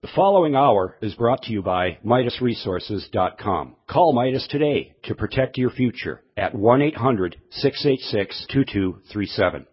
The following hour is brought to you by MidasResources.com. Call Midas today to protect your future at 1-800-686-2237.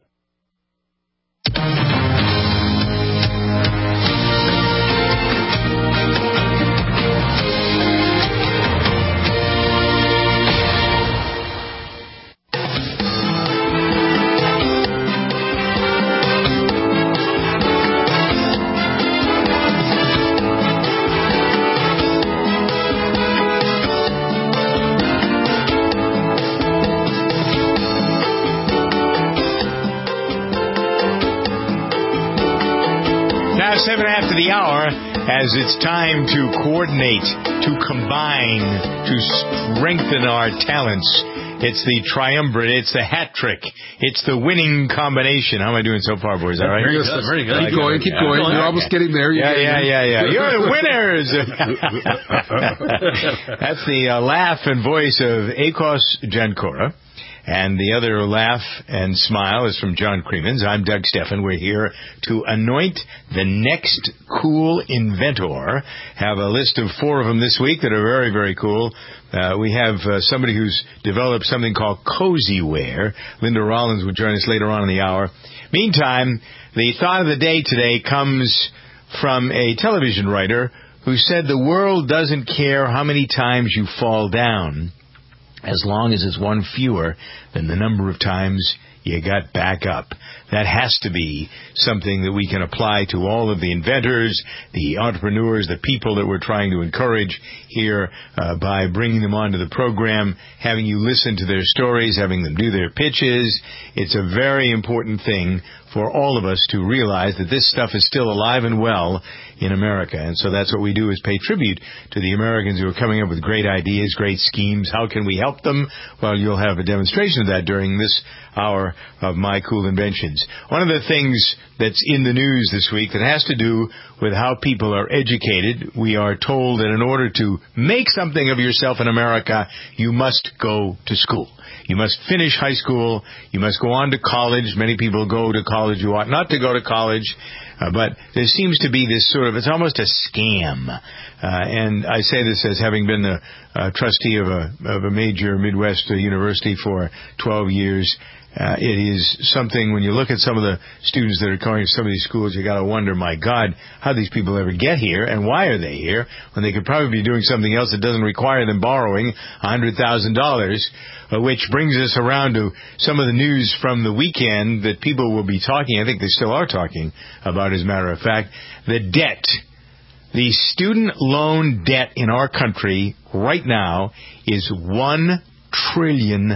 Now, 7 after the hour, as it's time to coordinate, to combine, to strengthen our talents. It's the triumvirate. It's the hat trick. It's the winning combination. How am I doing so far, boys? All right? Very good. Keep going. You're almost getting there. Yeah. You're the winners. That's the laugh and voice of Akos Jankora. And the other laugh and smile is from John Creemans. I'm Doug Steffen. We're here to anoint the next cool inventor. Have a list of 4 of them this week that are very, very cool. We have somebody who's developed something called Cozy Wear. Linda Rollins will join us later on in the hour. Meantime, the thought of the day today comes from a television writer who said the world doesn't care how many times you fall down, as long as it's one fewer than the number of times you got back up. That has to be something that we can apply to all of the inventors, the entrepreneurs, the people that we're trying to encourage here by bringing them onto the program, having you listen to their stories, having them do their pitches. It's a very important thing for all of us to realize that this stuff is still alive and well in America. And so that's what we do, is pay tribute to the Americans who are coming up with great ideas, great schemes. How can we help them? Well, you'll have a demonstration of that during this hour of My Cool Inventions. One of the things that's in the news this week that has to do with how people are educated, we are told that in order to make something of yourself in America, you must go to school. You must finish high school. You must go on to college. Many people go to college. You ought not to go to college. But there seems to be this sort of, it's almost a scam. And I say this as having been a trustee of a major Midwest university for 12 years. It is something, when you look at some of the students that are going to some of these schools, you got to wonder, my God, how these people ever get here, and why are they here when they could probably be doing something else that doesn't require them borrowing $100,000, which brings us around to some of the news from the weekend that people will be talking, I think they still are talking about, as a matter of fact, the debt. The student loan debt in our country right now is $1 trillion.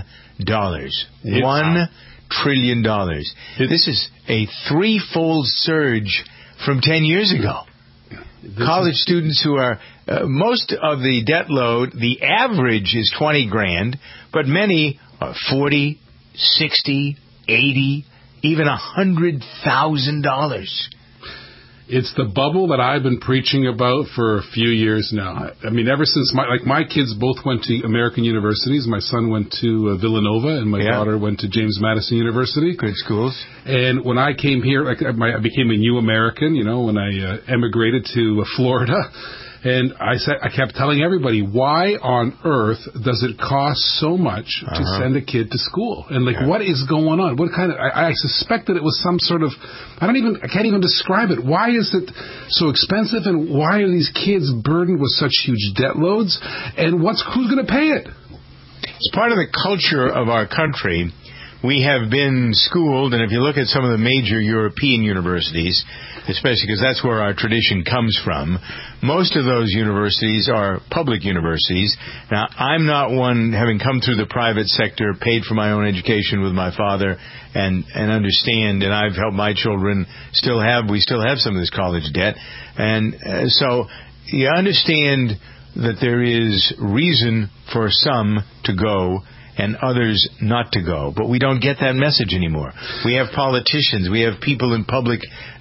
$1 trillion. This is a 3-fold surge from 10 years ago. College students who are, most of the debt load, the average is $20,000, but many are $40,000, $60,000, $80,000, even $100,000. It's the bubble that I've been preaching about for a few years now. I mean, ever since my kids both went to American universities. My son went to Villanova, and my daughter went to James Madison University. Good schools. And when I came here, I became a new American, when I emigrated to Florida. And I kept telling everybody, why on earth does it cost so much to send a kid to school? And what is going on? What kind of? I suspect that it was some sort of. I can't even describe it. Why is it so expensive? And why are these kids burdened with such huge debt loads? And who's going to pay it? It's part of the culture of our country. We have been schooled, and if you look at some of the major European universities, especially because that's where our tradition comes from, most of those universities are public universities. Now, I'm not one, having come through the private sector, paid for my own education with my father, and understand, and I've helped my children, we still have some of this college debt. And so you understand that there is reason for some to go and others not to go. But we don't get that message anymore. We have politicians. We have people in public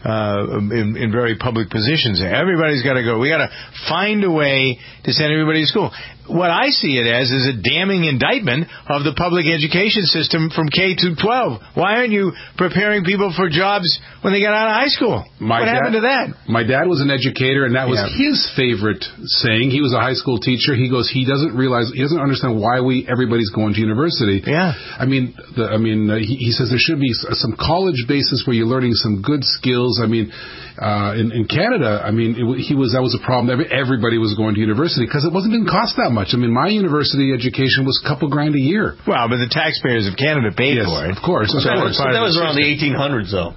in very public positions. Everybody's got to go. We got to find a way to send everybody to school. What I see it as is a damning indictment of the public education system from K to 12. Why aren't you preparing people for jobs when they get out of high school? What happened to that? My dad was an educator, and that was his favorite saying. He was a high school teacher. He goes, he doesn't understand why everybody's going to university. Yeah. He says there should be some college basis where you're learning some good skills. I mean, in Canada, that was a problem. Everybody was going to university because it didn't cost that much. I mean, my university education was a couple $2,000 a year. Well, but the taxpayers of Canada paid for it. Of course. So that was around the 1800s, though.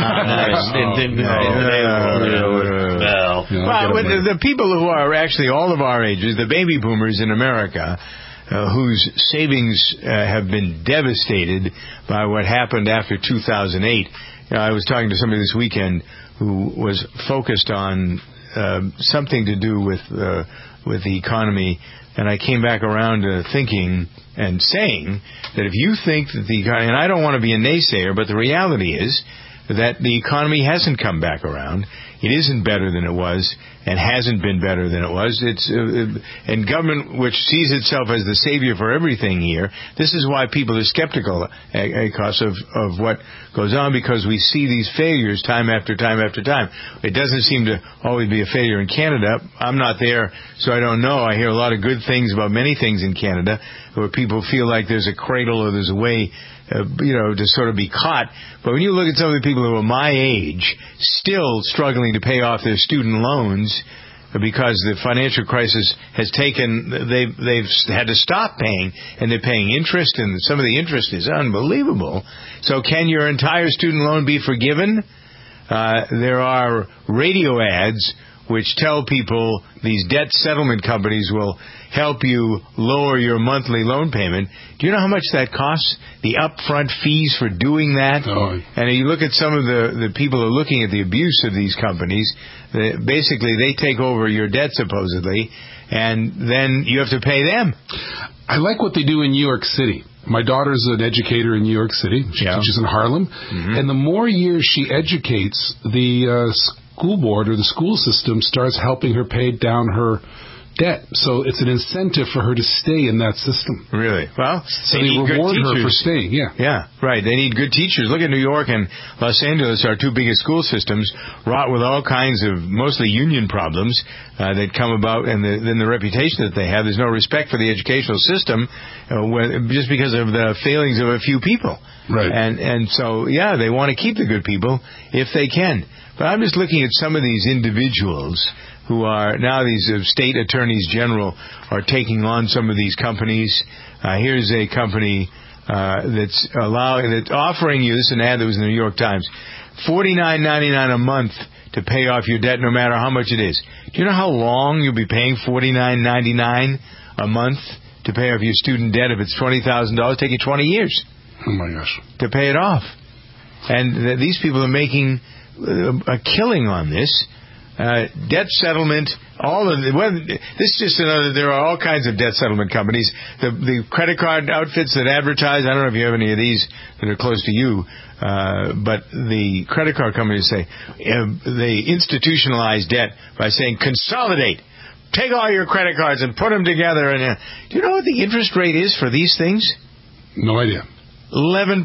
The people who are actually all of our ages, the baby boomers in America, whose savings have been devastated by what happened after 2008. I was talking to somebody this weekend who was focused on something to do with the economy, and I came back around to thinking and saying that if you think that the economy, and I don't want to be a naysayer, but the reality is that the economy hasn't come back around. It isn't better than it was, and hasn't been better than it was. And government, which sees itself as the savior for everything here, this is why people are skeptical, of what goes on, because we see these failures time after time after time. It doesn't seem to always be a failure in Canada. I'm not there, so I don't know. I hear a lot of good things about many things in Canada, where people feel like there's a cradle or there's a way to sort of be caught. But when you look at some of the people who are my age, still struggling to pay off their student loans because the financial crisis has taken, they've had to stop paying, and they're paying interest, and some of the interest is unbelievable. So can your entire student loan be forgiven? There are radio ads which tell people these debt settlement companies will help you lower your monthly loan payment. Do you know how much that costs? The upfront fees for doing that? Oh. And you look at some of the people who are looking at the abuse of these companies. Basically, they take over your debt, supposedly, and then you have to pay them. I like what they do in New York City. My daughter's an educator in New York City. She teaches in Harlem. Mm-hmm. And the more years she educates, the school board or the school system starts helping her pay down her debt. So it's an incentive for her to stay in that system. Really? Well, so they reward her for staying. Yeah, right. They need good teachers. Look at New York and Los Angeles, our two biggest school systems, wrought with all kinds of mostly union problems that come about, and then the reputation that they have. There's no respect for the educational system just because of the failings of a few people. Right. And so, they want to keep the good people if they can. But I'm just looking at some of these individuals who are now these state attorneys general are taking on some of these companies. Here's a company that's offering you, this is an ad that was in the New York Times, $49.99 a month to pay off your debt, no matter how much it is. Do you know how long you'll be paying $49.99 a month to pay off your student debt? If it's $20,000, take you 20 years. Oh my gosh! To pay it off. And these people are making a killing on this. Debt settlement, this is just another, there are all kinds of debt settlement companies. The credit card outfits that advertise, I don't know if you have any of these that are close to you, but the credit card companies say, they institutionalize debt by saying, consolidate. Take all your credit cards and put them together. And do you know what the interest rate is for these things? No idea. 11%.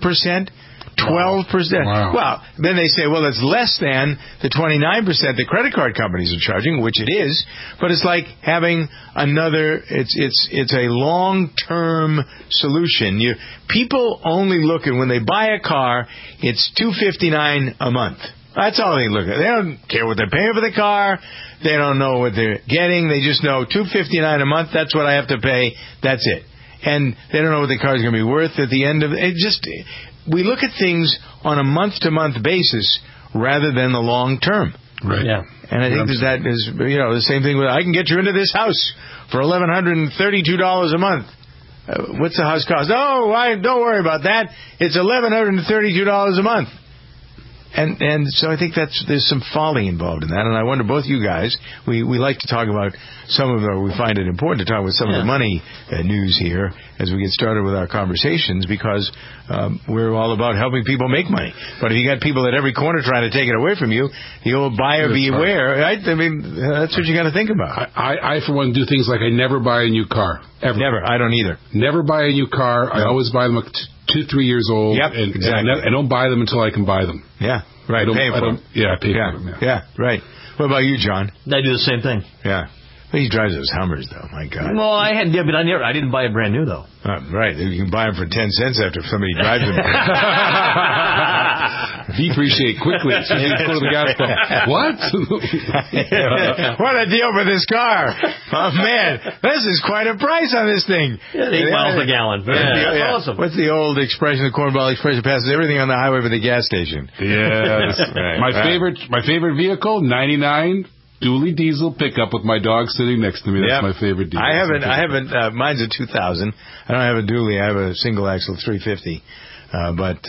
12%. Wow. Well, then they say, well, it's less than the 29% the credit card companies are charging, which it is. But it's like having another. It's a long-term solution. People only look at when they buy a car. It's $259 a month. That's all they look at. They don't care what they're paying for the car. They don't know what they're getting. They just know $259 a month. That's what I have to pay. That's it. And they don't know what the car is going to be worth at the end of it. We look at things on a month-to-month basis rather than the long term. Right. Yeah. And I think that is, the same thing with, I can get you into this house for $1,132 a month. What's the house cost? Oh, don't worry about that. It's $1,132 a month. And so I think there's some folly involved in that, and I wonder, both you guys, we like to talk about we find it important to talk about some of the money news here as we get started with our conversations, because we're all about helping people make money. But if you got people at every corner trying to take it away from you, the old buyer beware, right? I mean, that's what you got to think about. I, for one, do things like I never buy a new car. Ever. Never. I don't either. Never buy a new car. I always buy them 2-3 years old. Yep, exactly. And I don't buy them until I can buy them. Yeah, right. I pay for them. Yeah, I pay for them. Yeah, right. What about you, John? I do the same thing. Yeah. Well, he drives those Hummers, though. My God. Well, I didn't buy it brand new, though. Right. You can buy them for 10 cents after somebody drives them. Depreciate quickly. As soon as you go to the gas pump. What? What a deal for this car. Oh, man. This is quite a price on this thing. 8 miles a gallon. Yeah, that's awesome. What's the old expression, the cornball expression? Passes everything on the highway but the gas station. Yes. Right. My favorite vehicle, 99 dually diesel pickup with my dog sitting next to me. That's my favorite diesel. I haven't, mine's a 2000. I don't have a dually. I have a single axle 350. But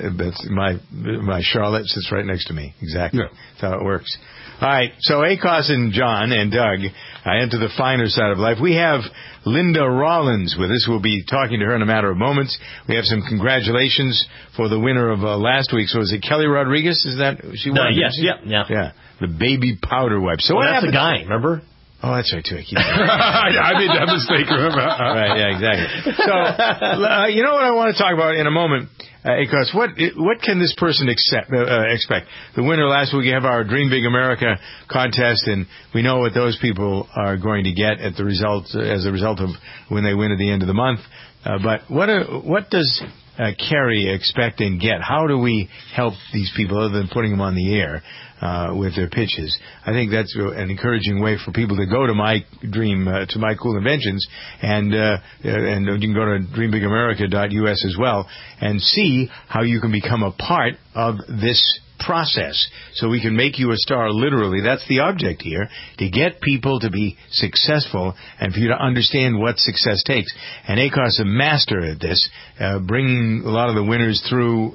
my Charlotte sits right next to me. Exactly. Yeah. That's how it works. All right. So ACOS and John and Doug enter the finer side of life. We have Linda Rollins with us. We'll be talking to her in a matter of moments. We have some congratulations for the winner of last week. So is it Kelly Rodriguez? Is that she won? Yes. Yeah. The baby powder wipe. So what that's happened? the guy, remember? Oh, that's right, too. I made that mistake, remember? Right, yeah, exactly. So, you know what I want to talk about in a moment, ACOS? What can this person expect? The winner last week, we have our Dream Big America contest, and we know what those people are going to get as a result of when they win at the end of the month. But what does Carrie expect and get? How do we help these people other than putting them on the air with their pitches? I think that's an encouraging way for people to go to my Cool Inventions, and you can go to dreambigamerica.us as well and see how you can become a part of this process, so we can make you a star literally. That's the object here, to get people to be successful and for you to understand what success takes. And ACOS is a master at this, bringing a lot of the winners through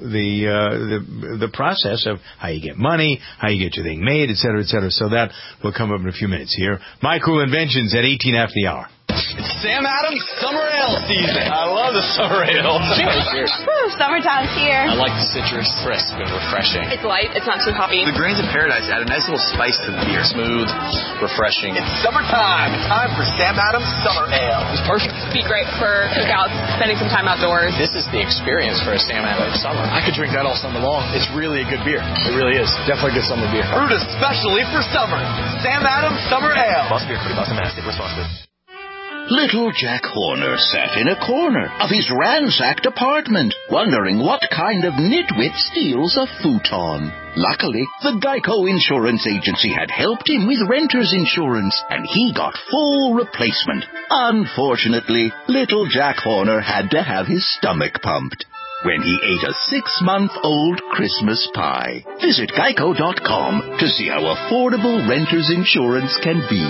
the process of how you get money, how you get your thing made, et cetera, et cetera. So that will come up in a few minutes here. My Cool Inventions at 18 after the hour. It's Sam Adams Summer Ale season. I love the summer ale. Cheers. Woo, summertime's here. I like the citrus, crisp and refreshing. It's light. It's not too hoppy. The grains of paradise add a nice little spice to the beer. Smooth, refreshing. It's summertime. It's time for Sam Adams Summer Ale. It's perfect. It'd be great for cookouts, spending some time outdoors. This is the experience for a Sam Adams summer. I could drink that all summer long. It's really a good beer. It really is. Definitely a good summer beer. Brewed especially for summer. Sam Adams Summer Ale. Must be a Boston Mass. Responsibly. Little Jack Horner sat in a corner of his ransacked apartment, wondering what kind of nitwit steals a futon. Luckily, the Geico Insurance Agency had helped him with renter's insurance, and he got full replacement. Unfortunately, little Jack Horner had to have his stomach pumped when he ate a 6-month-old Christmas pie. Visit Geico.com to see how affordable renter's insurance can be.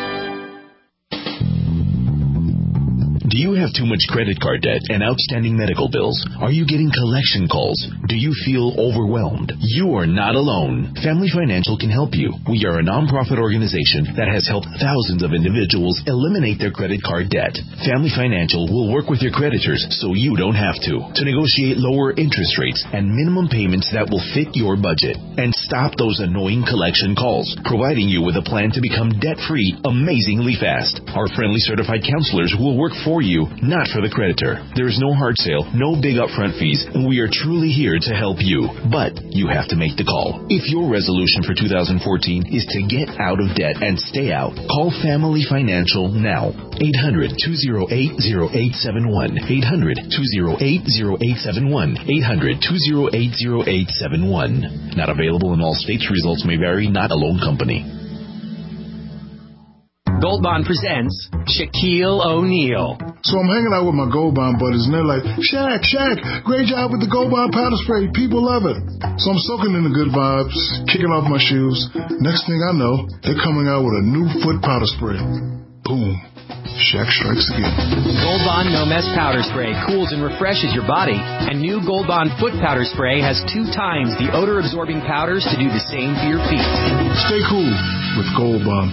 Do you have too much credit card debt and outstanding medical bills? Are you getting collection calls? Do you feel overwhelmed? You are not alone. Family Financial can help you. We are a nonprofit organization that has helped thousands of individuals eliminate their credit card debt. Family Financial will work with your creditors so you don't have to negotiate lower interest rates and minimum payments that will fit your budget, and stop those annoying collection calls, providing you with a plan to become debt-free amazingly fast. Our friendly certified counselors will work for you, not for the creditor. There is no hard sale, no big upfront fees, and we are truly here to help you. But you have to make the call. If your resolution for 2014 is to get out of debt and stay out, call Family Financial now. 800-208-0871. 800-208-0871. 800-208-0871. Not available in all states. Results may vary. Not a loan company. Gold Bond presents Shaquille O'Neal. So I'm hanging out with my Gold Bond buddies, and they're like, Shaq, great job with the Gold Bond powder spray. People love it. So I'm soaking in the good vibes, kicking off my shoes. Next thing I know, they're coming out with a new foot powder spray. Boom. Shaq strikes again. Gold Bond No Mess Powder Spray cools and refreshes your body. And new Gold Bond Foot Powder Spray has 2 times the odor-absorbing powders to do the same for your feet. Stay cool with Gold Bond.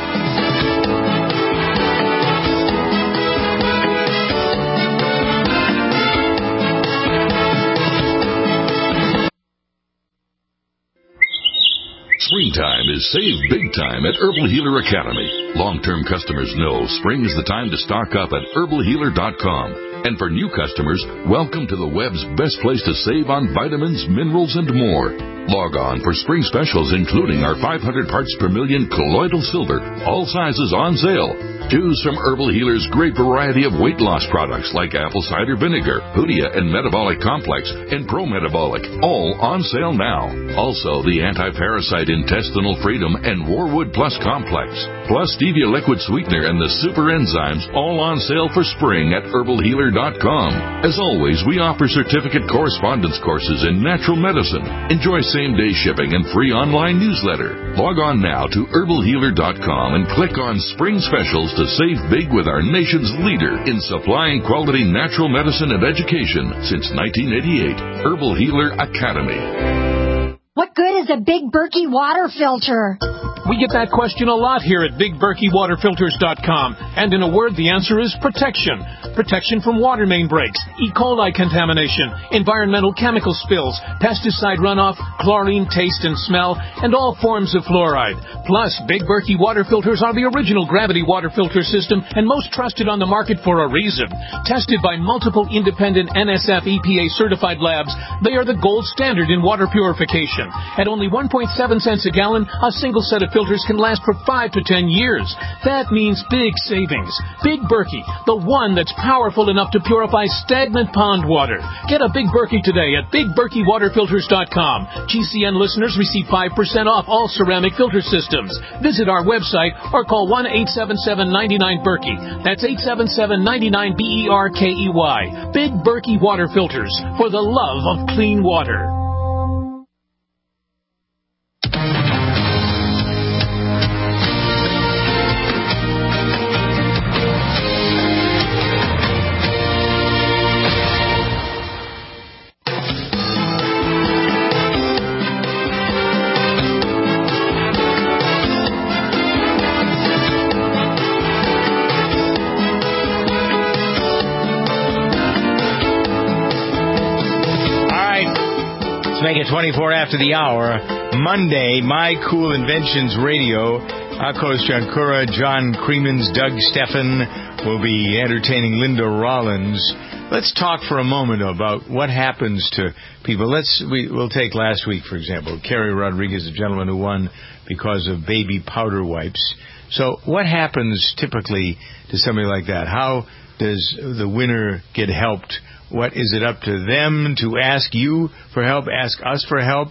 Springtime is save big time at Herbal Healer Academy. Long-term customers know spring is the time to stock up at herbalhealer.com. And for new customers, welcome to the web's best place to save on vitamins, minerals, and more. Log on for spring specials, including our 500 parts per million colloidal silver, all sizes on sale. Choose from Herbal Healer's great variety of weight loss products like apple cider vinegar, Hoodia and Metabolic Complex, and Pro Metabolic, all on sale now. Also, the Anti-Parasite Intestinal Freedom and Warwood Plus Complex, plus Stevia Liquid Sweetener and the Super Enzymes, all on sale for spring at herbalhealer.com. As always, we offer certificate correspondence courses in natural medicine. Enjoy same-day shipping and free online newsletter. Log on now to herbalhealer.com and click on Spring Specials to save big with our nation's leader in supplying quality natural medicine and education since 1988, Herbal Healer Academy. What good is a Big Berkey water filter? We get that question a lot here at BigBerkeyWaterFilters.com. And in a word, the answer is protection. Protection from water main breaks, E. coli contamination, environmental chemical spills, pesticide runoff, chlorine taste and smell, and all forms of fluoride. Plus, Big Berkey water filters are the original gravity water filter system and most trusted on the market for a reason. Tested by multiple independent NSF EPA certified labs, they are the gold standard in water purification. At only 1.7 cents a gallon, a single set of filters can last for 5 to 10 years. That means big savings. Big Berkey, the one that's powerful enough to purify stagnant pond water. Get a Big Berkey today at BigBerkeyWaterFilters.com. GCN listeners receive 5% off all ceramic filter systems. Visit our website or call 1-877-99-BERKEY. That's 877-99-BERKEY. Big Berkey Water Filters, for the love of clean water. Make it 24 after the hour. Monday, My Cool Inventions Radio. Akos Jankura, John Creemans, Doug Steffen will be entertaining Linda Rollins. Let's talk for a moment about what happens to people. We'll take last week, for example. Kerry Rodriguez, the gentleman who won because of baby powder wipes. So what happens typically to somebody like that? How does the winner get helped? What is it up to them to ask you for help, ask us for help?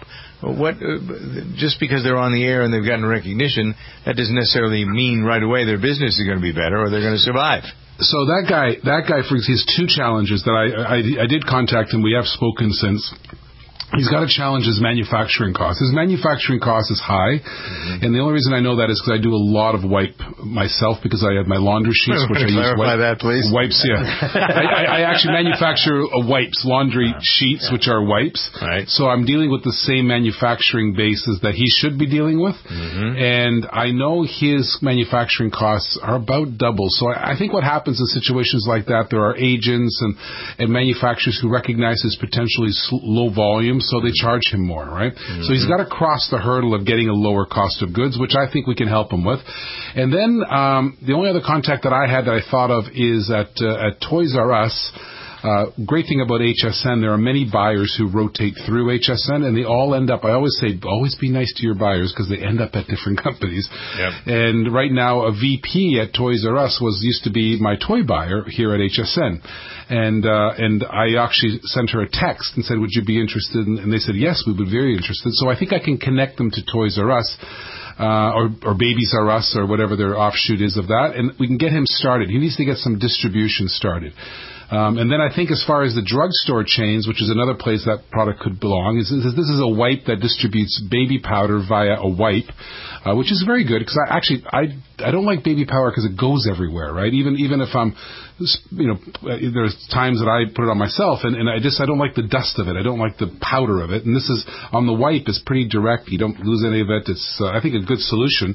Just because they're on the air and they've gotten recognition, that doesn't necessarily mean right away their business is going to be better or they're going to survive. So that guy, for he has 2 challenges that I did contact him. We have spoken since. He's got to challenge his manufacturing costs. His manufacturing cost is high, and the only reason I know that is because I do a lot of wipe myself because I have my laundry sheets, which I use that, please. Wipes, yeah. I actually manufacture wipes, laundry sheets, which are wipes. Right. So I'm dealing with the same manufacturing bases that he should be dealing with, and I know his manufacturing costs are about double. So I think what happens in situations like that, there are agents and manufacturers who recognize his potentially low volume, so they charge him more, right? So he's got to cross the hurdle of getting a lower cost of goods, which I think we can help him with. And then the only other contact that I had that I thought of is at Toys R Us. Great thing about HSN, there are many buyers who rotate through HSN, and they all end up, I always say, always be nice to your buyers because they end up at different companies. Yep. And right now, a VP at Toys R Us used to be my toy buyer here at HSN. And I actually sent her a text and said, would you be interested? And they said, yes, we would be very interested. So I think I can connect them to Toys R Us. Or Babies R Us or whatever their offshoot is of that, and we can get him started. He needs to get some distribution started. And then I think as far as the drugstore chains, which is another place that product could belong, this is a wipe that distributes baby powder via a wipe, which is very good because I don't like baby powder because it goes everywhere, right? Even if I'm, there's times that I put it on myself and I don't like the dust of it. I don't like the powder of it. And this is on the wipe is pretty direct. You don't lose any of it. It's I think a good solution.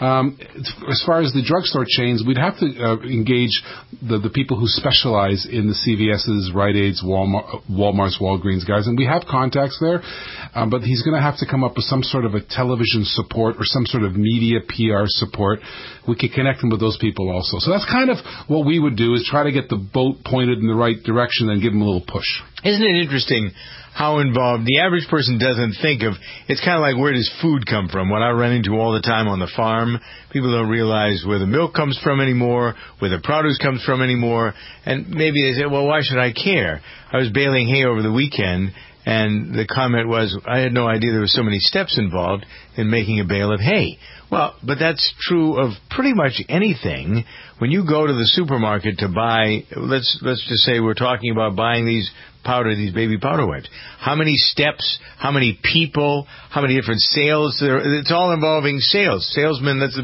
As far as the drugstore chains, we'd have to engage the people who specialize in the CVS's, Rite Aids, Walmart's, Walgreens guys, and we have contacts there. But he's going to have to come up with some sort of a television support or some sort of media PR support. We could connect him with those people also. So that's kind of what we would do, is try to get the boat pointed in the right direction and give him a little push. Isn't it interesting how involved the average person doesn't think of? It's kind of like, where does food come from? What I run into all the time on the farm, people don't realize where the milk comes from anymore, where the produce comes from anymore, and maybe they say, well, why should I care? I was baling hay over the weekend, and the comment was, I had no idea there were so many steps involved in making a bale of hay. Well, but that's true of pretty much anything. When you go to the supermarket to buy, let's just say we're talking about buying these baby powder wipes. How many steps, how many people, how many different sales? It's all involving sales. Salesmen, that's the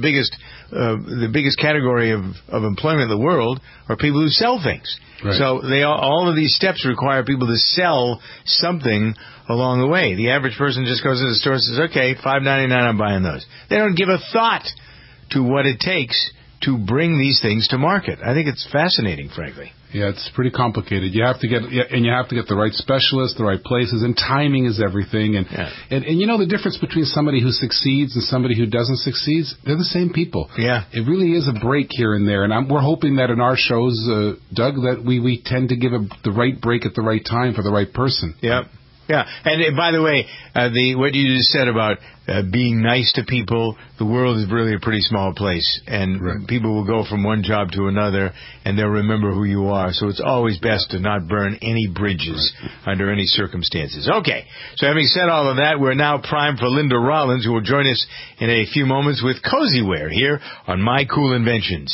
biggest category of employment in the world, are people who sell things. Right. So all of these steps require people to sell something along the way. The average person just goes to the store and says, okay, $5.99, I'm buying those. They don't give a thought to what it takes to bring these things to market. I think it's fascinating, frankly. Yeah, it's pretty complicated. You have to get the right specialists, the right places, and timing is everything. And you know the difference between somebody who succeeds and somebody who doesn't succeed? They're the same people. Yeah. It really is a break here and there. And we're hoping that in our shows, Doug, that we tend to give the right break at the right time for the right person. Yep. Yeah, and by the way, what you just said about being nice to people, the world is really a pretty small place, and people will go from one job to another, and they'll remember who you are. So it's always best to not burn any bridges under any circumstances. Okay, so having said all of that, we're now primed for Linda Rollins, who will join us in a few moments with Cozy-Wear here on My Cool Inventions.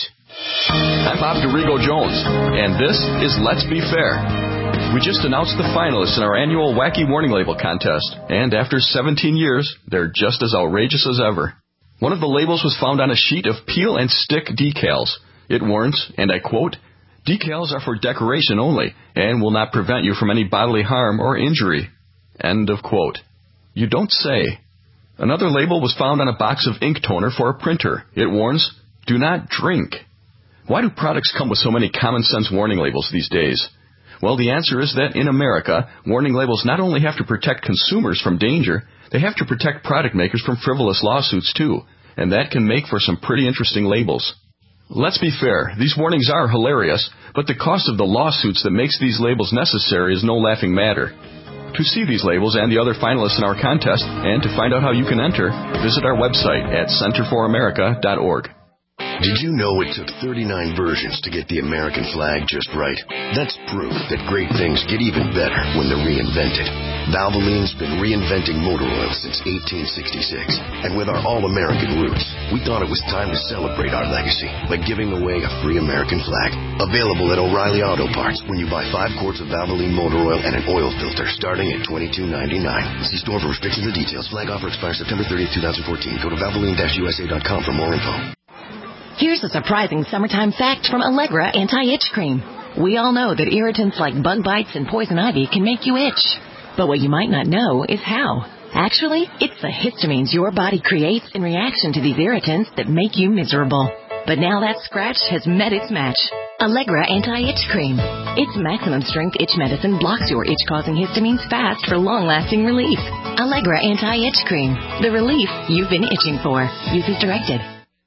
I'm Bob DeRigo Jones, and this is Let's Be Fair. We just announced the finalists in our annual Wacky Warning Label contest, and after 17 years, they're just as outrageous as ever. One of the labels was found on a sheet of peel and stick decals. It warns, and I quote, "Decals are for decoration only, and will not prevent you from any bodily harm or injury." End of quote. You don't say. Another label was found on a box of ink toner for a printer. It warns, "Do not drink." Why do products come with so many common sense warning labels these days? Well, the answer is that in America, warning labels not only have to protect consumers from danger, they have to protect product makers from frivolous lawsuits too, and that can make for some pretty interesting labels. Let's be fair, these warnings are hilarious, but the cost of the lawsuits that makes these labels necessary is no laughing matter. To see these labels and the other finalists in our contest, and to find out how you can enter, visit our website at centerforamerica.org. Did you know it took 39 versions to get the American flag just right? That's proof that great things get even better when they're reinvented. Valvoline's been reinventing motor oil since 1866. And with our all-American roots, we thought it was time to celebrate our legacy by giving away a free American flag. Available at O'Reilly Auto Parts when you buy 5 quarts of Valvoline motor oil and an oil filter starting at $22.99. See store for restrictions and details. Flag offer expires September 30th, 2014. Go to Valvoline-USA.com for more info. Here's a surprising summertime fact from Allegra Anti-Itch Cream. We all know that irritants like bug bites and poison ivy can make you itch. But what you might not know is how. Actually, it's the histamines your body creates in reaction to these irritants that make you miserable. But now that scratch has met its match. Allegra Anti-Itch Cream. Its maximum strength itch medicine blocks your itch-causing histamines fast for long-lasting relief. Allegra Anti-Itch Cream. The relief you've been itching for. Use as directed.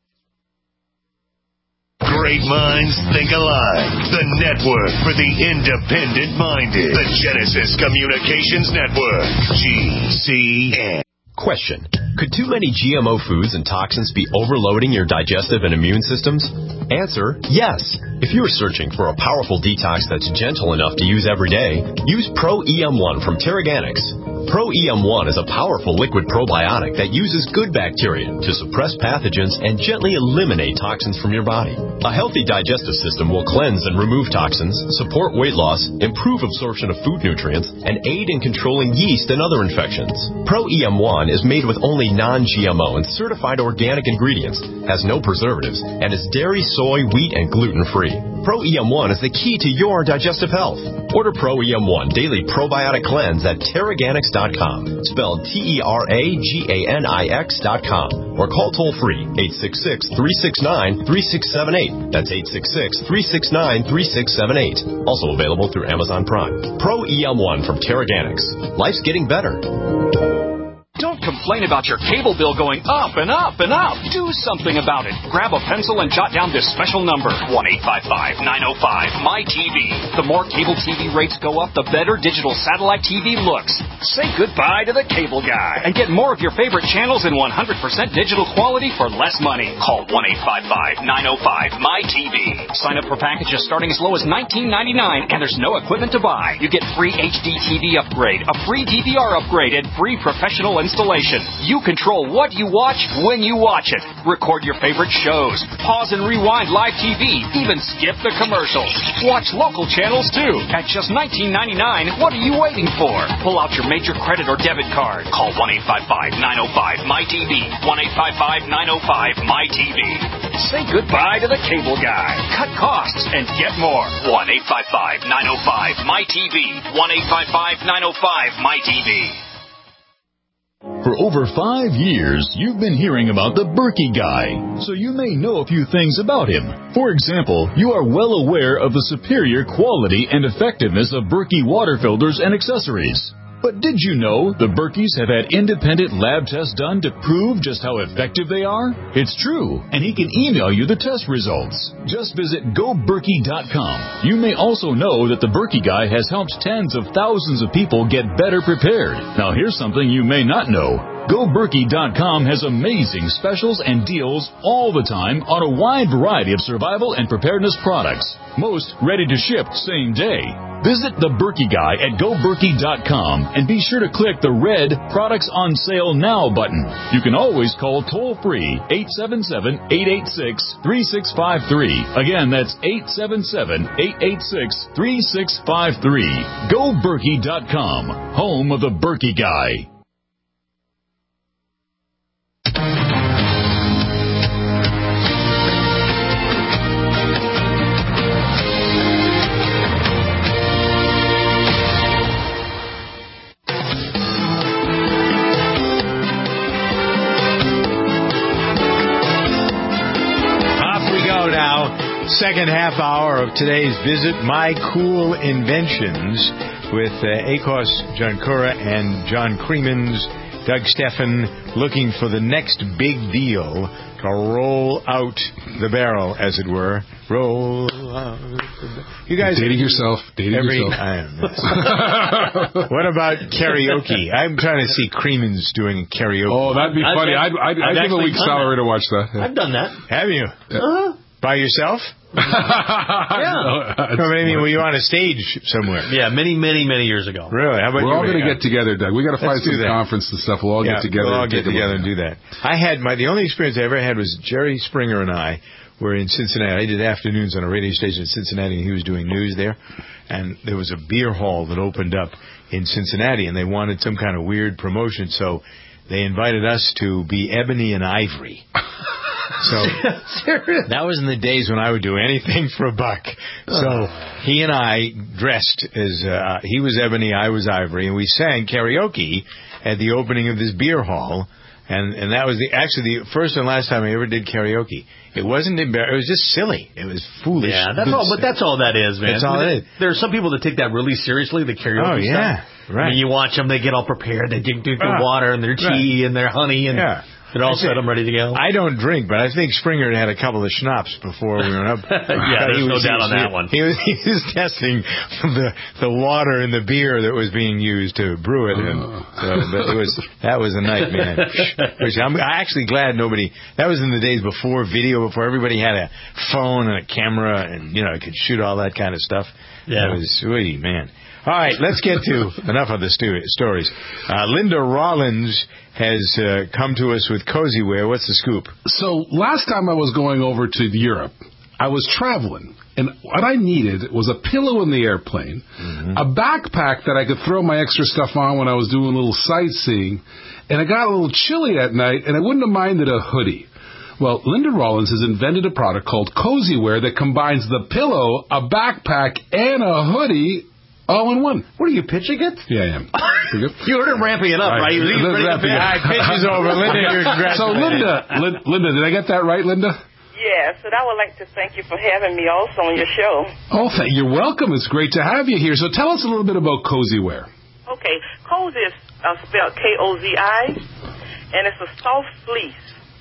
Great minds think alike. The network for the independent-minded. The Genesis Communications Network. GCN. Question. Could too many GMO foods and toxins be overloading your digestive and immune systems? Answer, yes. If you're searching for a powerful detox that's gentle enough to use every day, use Pro EM1 from Terraganics. Pro EM1 is a powerful liquid probiotic that uses good bacteria to suppress pathogens and gently eliminate toxins from your body. A healthy digestive system will cleanse and remove toxins, support weight loss, improve absorption of food nutrients, and aid in controlling yeast and other infections. Pro EM1 is made with only non-GMO and certified organic ingredients, has no preservatives, and is dairy, soy, wheat, and gluten-free. Pro EM1 is the key to your digestive health. Order Pro EM1 Daily Probiotic Cleanse at Teraganix.com, spelled TERAGANIX.com, or call toll-free 866-369-3678. That's 866-369-3678. Also available through Amazon Prime. Pro EM1 from Teraganix. Life's getting better. Don't complain about your cable bill going up and up and up. Do something about it. Grab a pencil and jot down this special number, 1-855-905-MY-TV. The more cable TV rates go up, the better digital satellite TV looks. Say goodbye to the cable guy and get more of your favorite channels in 100% digital quality for less money. Call 1-855-905-MY-TV. Sign up for packages starting as low as $19.99, and there's no equipment to buy. You get free HD TV upgrade, a free DVR upgrade, and free professional installation. You control what you watch when you watch it. Record your favorite shows. Pause and rewind live TV. Even skip the commercials. Watch local channels too. At just $19.99, what are you waiting for? Pull out your major credit or debit card. Call 1-855-905-MY-TV. 1-855-905-MY-TV. Say goodbye to the cable guy. Cut costs and get more. 1-855-905-MY-TV. 1-855-905-MY-TV. For over 5 years, you've been hearing about the Berkey Guy, so you may know a few things about him. For example, you are well aware of the superior quality and effectiveness of Berkey water filters and accessories. But did you know the Berkeys have had independent lab tests done to prove just how effective they are? It's true, and he can email you the test results. Just visit GoBerkey.com. You may also know that the Berkey Guy has helped tens of thousands of people get better prepared. Now here's something you may not know. GoBerkey.com has amazing specials and deals all the time on a wide variety of survival and preparedness products. Most ready to ship same day. Visit the Berkey Guy at GoBerkey.com and be sure to click the red Products on Sale Now button. You can always call toll-free 877-886-3653. Again, that's 877-886-3653. GoBerkey.com, home of the Berkey Guy. Second half hour of today's visit, My Cool Inventions, with Akos Jankura and John Creemans, Doug Steffen, looking for the next big deal to roll out the barrel, as it were. Roll out the barrel. You guys dating yourself. What about karaoke? I'm trying to see Creemans doing karaoke. Oh, that'd be funny. I'd give a week's salary to watch that. I've done that. Have you? Uh-huh. By yourself? Yeah. Were you on a stage somewhere? Yeah, many years ago. Really? How about We're all going to get together, Doug. We got to find some conference and stuff. We'll all get together. We'll all get together and do that. The only experience I ever had was Jerry Springer and I were in Cincinnati. I did afternoons on a radio station in Cincinnati, and he was doing news there. And there was a beer hall that opened up in Cincinnati, and they wanted some kind of weird promotion, so they invited us to be Ebony and Ivory. So that was in the days when I would do anything for $1. So he and I dressed as he was Ebony, I was Ivory, and we sang karaoke at the opening of this beer hall. And that was actually the first and last time I ever did karaoke. It wasn't embarrassing. It was just silly. It was foolish. Yeah, that's all. But that's all that is, man. That's all it is. There are some people that take that really seriously, the karaoke stuff. Right. I mean, you watch them; they get all prepared. They drink their water and their tea and their honey, and they're all set. I'm ready to go. I don't drink, but I think Springer had a couple of schnapps before we went up. There's no doubt on that one. He was testing the water in the beer that was being used to brew it, and but that was a night, man. I'm actually glad nobody. That was in the days before video, before everybody had a phone and a camera, and could shoot all that kind of stuff. Yeah, it was sweet, man. All right, let's get to enough of the stories. Linda Rollins has come to us with Cozy Wear. What's the scoop? So last time I was going over to Europe, I was traveling, and what I needed was a pillow in the airplane, a backpack that I could throw my extra stuff on when I was doing a little sightseeing, and I got a little chilly at night, and I wouldn't have minded a hoodie. Well, Linda Rollins has invented a product called Cozy Wear that combines the pillow, a backpack, and a hoodie all in one. What are you, pitching it? Yeah, I am. You heard him ramping it up, right? Pitch is over. Linda, so, Linda, did I get that right, Linda? Yes, and I would like to thank you for having me also on your show. Oh, you're welcome. It's great to have you here. So tell us a little bit about Cozy Wear. Okay, Cozy is spelled Kozi, and it's a soft fleece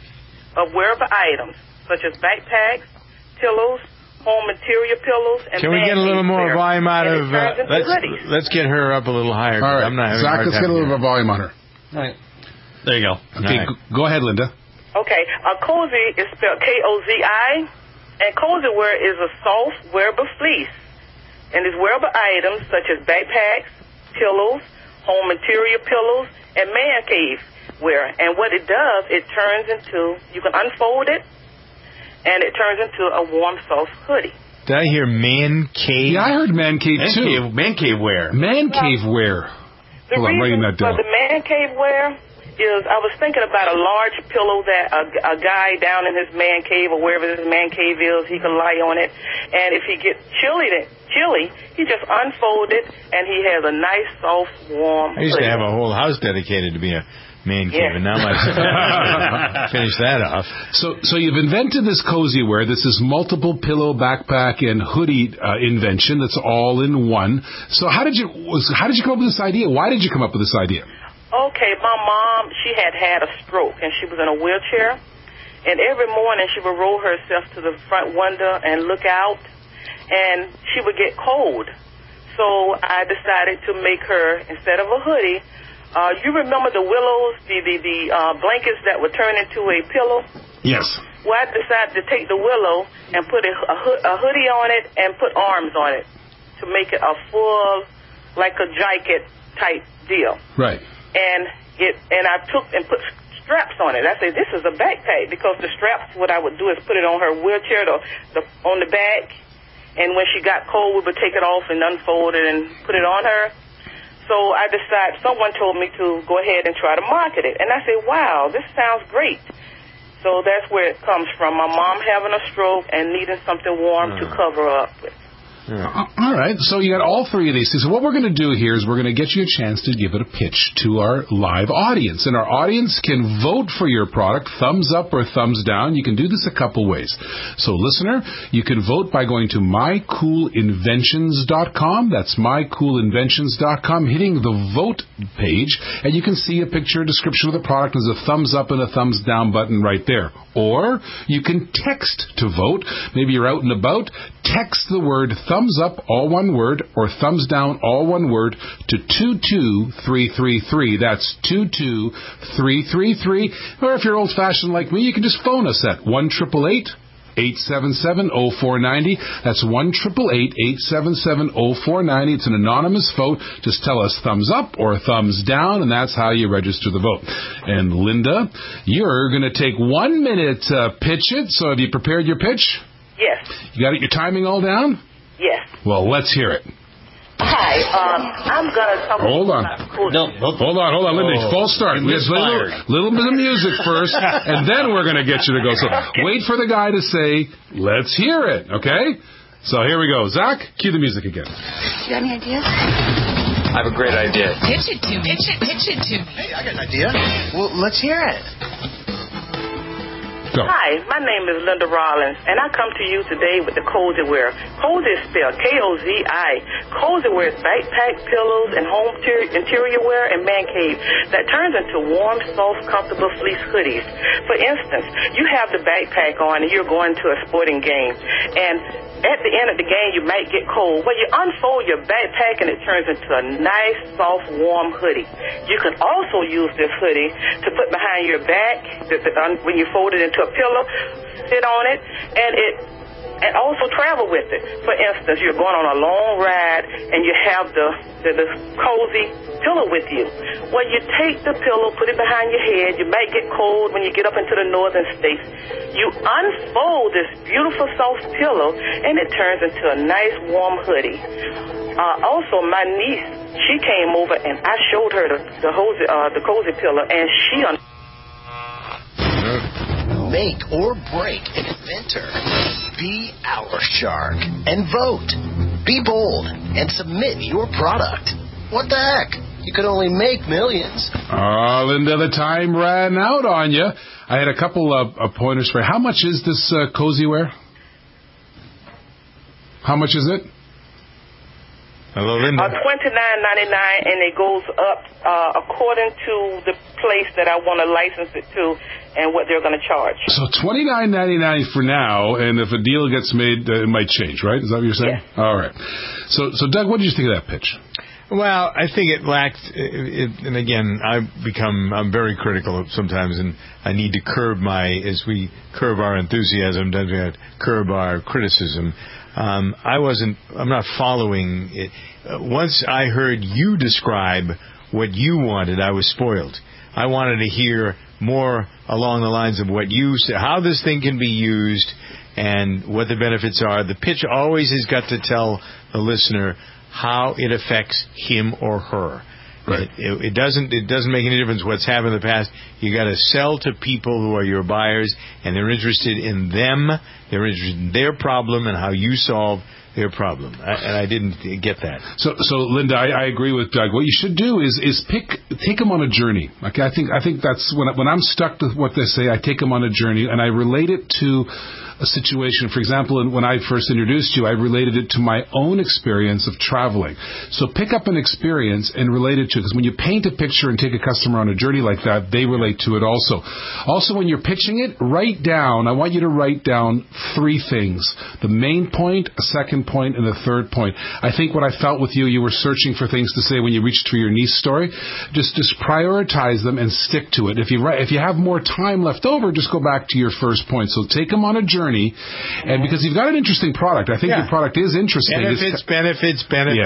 of wearable items, such as backpacks, pillows, home material pillows, and can we get a little more volume out of... let's get her up a little higher. All right, I'm not Zach, let's get a little more volume on her. All right. There you go. Okay, go ahead, Linda. Okay, Cozy is spelled Kozi, and Cozy Wear is a soft wearable fleece, and it's wearable items such as backpacks, pillows, home material pillows, and man cave wear. And what it does, it turns into, you can unfold it, and it turns into a warm, soft hoodie. Did I hear man cave? Yeah, I heard man cave too. Man cave wear. Man cave wear. The reason for the man cave wear is I was thinking about a large pillow that a guy down in his man cave or wherever his man cave is, he can lie on it. And if he gets chilly, he just unfolds it, and he has a nice, soft, warm I used to have a whole house dedicated to be a man cave, and now let's finish that off. So you've invented this Cozy Wear. This is multiple pillow, backpack, and hoodie invention that's all in one. So how did you come up with this idea? Why did you come up with this idea? Okay, my mom, she had a stroke, and she was in a wheelchair. And every morning she would roll herself to the front window and look out, and she would get cold. So I decided to make her, instead of a hoodie, you remember the willows, the blankets that would turn into a pillow? Yes. Well, I decided to take the willow and put a hoodie on it and put arms on it to make it a full, like a jacket type deal. Right. And I took and put straps on it. I said, this is a backpack, because the straps, what I would do is put it on her wheelchair on the back, and when she got cold, we would take it off and unfold it and put it on her. So I decided, someone told me to go ahead and try to market it. And I said, wow, this sounds great. So that's where it comes from, my mom having a stroke and needing something warm to cover up with. All right, so you got all three of these things. So what we're going to do here is we're going to get you a chance to give it a pitch to our live audience. And our audience can vote for your product, thumbs up or thumbs down. You can do this a couple ways. So, listener, you can vote by going to mycoolinventions.com. That's mycoolinventions.com, hitting the vote page, and you can see a picture, a description of the product. There's a thumbs up and a thumbs down button right there. Or you can text to vote. Maybe you're out and about. Text the word thumbs up, all one word, or thumbs down, all one word, to 22333. That's 22333. Or if you're old-fashioned like me, you can just phone us at 1-888-877-0490. That's 1-888-877-0490. It's an anonymous vote. Just tell us thumbs up or thumbs down, and that's how you register the vote. And Linda, you're going to take 1 minute to pitch it. So have you prepared your pitch? Yes. You got your timing all down? Yes. Well, let's hear it. Hi, I'm going to talk Hold on, Linda. False start. We have a little bit of music first, and then we're going to get you to go. So wait for the guy to say, let's hear it, okay? So here we go. Zach, cue the music again. You got any ideas? I have a great idea. Pitch it to me. Pitch it to me. Hey, I got an idea. Well, let's hear it. Go. Hi, my name is Linda Rollins, and I come to you today with the Cozy Wear. Cozy is spelled K-O-Z-I. Cozy Wear is backpack, pillows, and home interior wear and man cave that turns into warm, soft, comfortable fleece hoodies. For instance, you have the backpack on and you're going to a sporting game, and at the end of the game, you might get cold. Well, you unfold your backpack and it turns into a nice, soft, warm hoodie. You can also use this hoodie to put behind your back when you fold it into a pillow, sit on it, and and also travel with it. For instance, you're going on a long ride and you have the cozy pillow with you. Well, you take the pillow, put it behind your head. You might get cold when you get up into the northern states. You unfold this beautiful soft pillow, and it turns into a nice warm hoodie. Also, my niece, she came over, and I showed her the cozy pillow, and she Make or break an inventor. Be our shark and vote. Be bold and submit your product. What the heck? You could only make millions. Oh, Linda, the time ran out on you. I had a couple of pointers for you. How much is this cozy wear? How much is it? Hello, Linda. $29.99, and it goes up according to the place that I want to license it to and what they're going to charge. So $29.99 for now, and if a deal gets made, it might change, right? Is that what you're saying? Yes. All right. So Doug, what did you think of that pitch? Well, I think it lacked, and again, I'm very critical sometimes, and I need to as we curb our enthusiasm, we have to curb our criticism. I'm not following it. Once I heard you describe what you wanted, I was spoiled. I wanted to hear more along the lines of what you said, how this thing can be used and what the benefits are. The pitch always has got to tell the listener how it affects him or her. Right. It doesn't make any difference what's happened in the past. You got to sell to people who are your buyers, and they're interested in them. They're interested in their problem and how you solve their problem. And I didn't get that. So Linda, I agree with Doug. What you should do is take them on a journey. Like I think that's when I'm stuck with what they say, I take them on a journey and I relate it to a situation. For example, when I first introduced you, I related it to my own experience of traveling. So pick up an experience and relate it to, because when you paint a picture and take a customer on a journey like that, they relate to it also. Also, when you're pitching it, I want you to write down 3 things. The main point, a second point, and the third point. I think what I felt with you were searching for things to say when you reached for your niece story. Just prioritize them and stick to it. If you have more time left over, just go back to your first point. So take them on a journey. And because you've got an interesting product, I think your product is interesting. Benefits.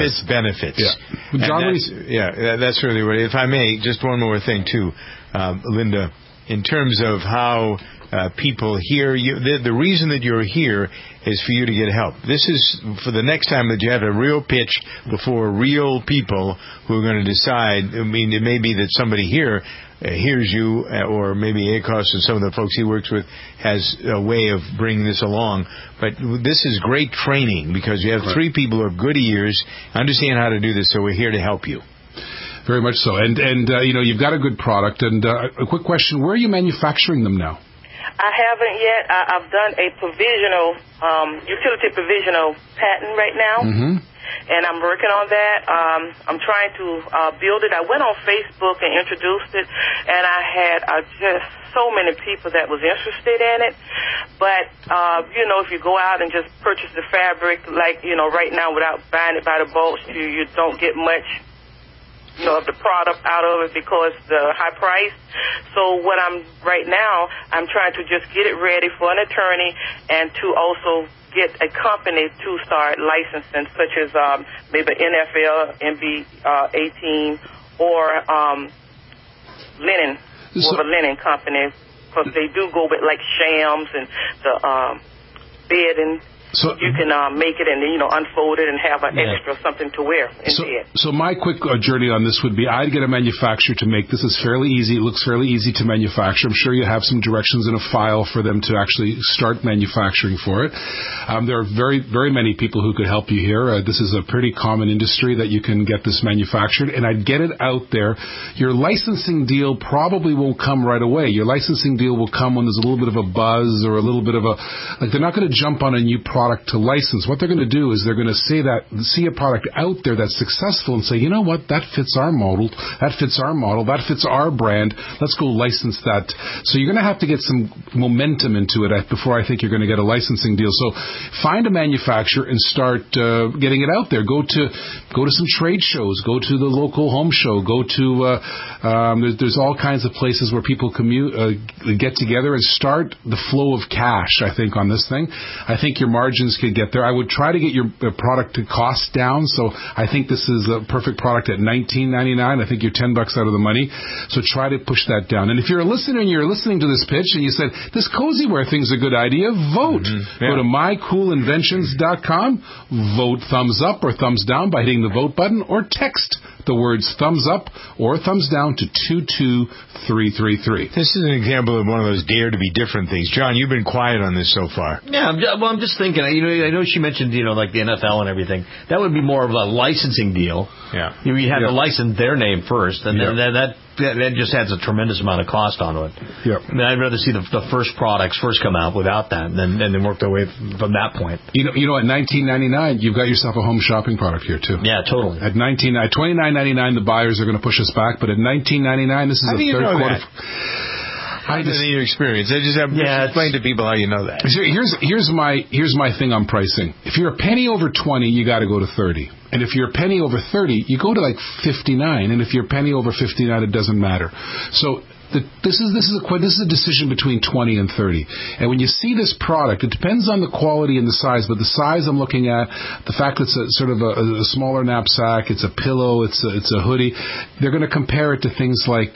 Yeah. John, that's really what. If I may, just one more thing too, Linda, in terms of how people hear you. The reason that you're here is for you to get help. This is for the next time that you have a real pitch before real people who are going to decide. I mean, it may be that somebody here hears you, or maybe ACOS and some of the folks he works with has a way of bringing this along. But this is great training because you have 3 people who have good ears, understand how to do this, so we're here to help you. Very much so. And you've got a good product. And a quick question, where are you manufacturing them now? I haven't yet. I've done a utility provisional patent right now. Mm-hmm. And I'm working on that. I'm trying to build it. I went on Facebook and introduced it, and I had just so many people that was interested in it. But, if you go out and just purchase the fabric, right now without buying it by the bulk, you don't get much of the product out of it because the high price. So what right now, I'm trying to just get it ready for an attorney and to also get a company to start licensing, such as maybe NFL, NB18, or linen, more of a linen company, because they do go with like Shams and the bed and. So you can make it and unfold it and have an extra something to wear in bed. So my quick journey on this would be I'd get a manufacturer to make this. It's fairly easy. It looks fairly easy to manufacture. I'm sure you have some directions in a file for them to actually start manufacturing for it. There are very, very many people who could help you here. This is a pretty common industry that you can get this manufactured, and I'd get it out there. Your licensing deal probably won't come right away. Your licensing deal will come when there's a little bit of a buzz or a little bit of they're not going to jump on a new product to license. What they're going to do is they're going to see a product out there that's successful and say, you know what, that fits our model, that fits our brand, let's go license that. So you're going to have to get some momentum into it before I think you're going to get a licensing deal. So find a manufacturer and start getting it out there. Go to some trade shows, go to the local home show, go to there's all kinds of places where people get together and start the flow of cash, I think, on this thing. I think your margin margins can get there. I would try to get your product to cost down. So I think this is a perfect product at $19.99. I think you're $10 out of the money. So try to push that down. And if you're a listener and you're listening to this pitch and you said, this cozy wear thing's a good idea, vote. Go to mycoolinventions.com, vote thumbs up or thumbs down by hitting the vote button, or text the words thumbs up or thumbs down to 22333. This is an example of one of those dare to be different things. John, you've been quiet on this so far. Yeah, I'm just thinking, I know she mentioned, like the NFL and everything. That would be more of a licensing deal. Yeah. You have to license their name first, and then that just adds a tremendous amount of cost onto it. Yep. I mean, I'd rather see the first products first come out without that, and then work their way from that point. You know, at $19.99, you've got yourself a home shopping product here too. Yeah, totally. At $29.99, the buyers are going to push us back, but at $19.99, this is a third quarter. I just need your experience. I just have to explain to people how you know that. Here's my thing on pricing. If you're a penny over 20, you got to go to 30. And if you're a penny over 30, you go to like 59. And if you're a penny over 59, it doesn't matter. So this is a decision between 20 and 30. And when you see this product, it depends on the quality and the size. But the size I'm looking at, the fact that it's a sort of a smaller knapsack, it's a pillow, it's a hoodie. They're going to compare it to things like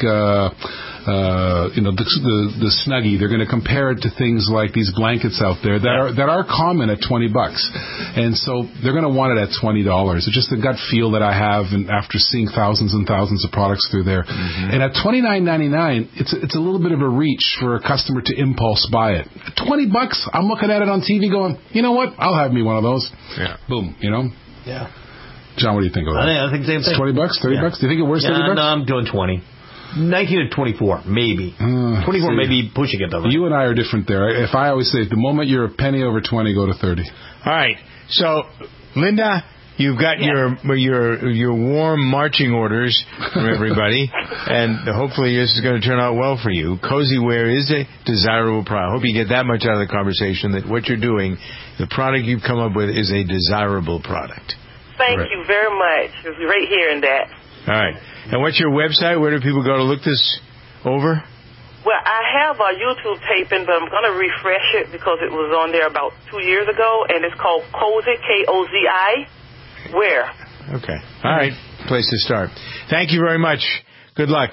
the Snuggie. They're going to compare it to things like these blankets out there that are common at $20, and so they're going to want it at $20. It's just the gut feel that I have, and after seeing thousands and thousands of products through there. And at $29.99, it's a little bit of a reach for a customer to impulse buy it. At $20, I'm looking at it on TV, going, you know what? I'll have me one of those. Yeah. Boom. Yeah. John, what do you think of that? I think the same thing. $20, $30? Do you think it worth $30? No, I'm doing 20. 19 to 24, maybe. 24 maybe pushing it, though. Right? You and I are different there. If I always say, the moment you're a penny over 20, go to 30. All right. So, Linda, you've got your warm marching orders from everybody, and hopefully this is going to turn out well for you. Cozy wear is a desirable product. I hope you get that much out of the conversation, that what you're doing, the product you've come up with, is a desirable product. Thank you very much. It was great hearing that. All right. And what's your website? Where do people go to look this over? Well, I have a YouTube taping, but I'm going to refresh it because it was on there about 2 years ago, and it's called Cozy, Kozi, Wear. Okay. All right. Place to start. Thank you very much. Good luck.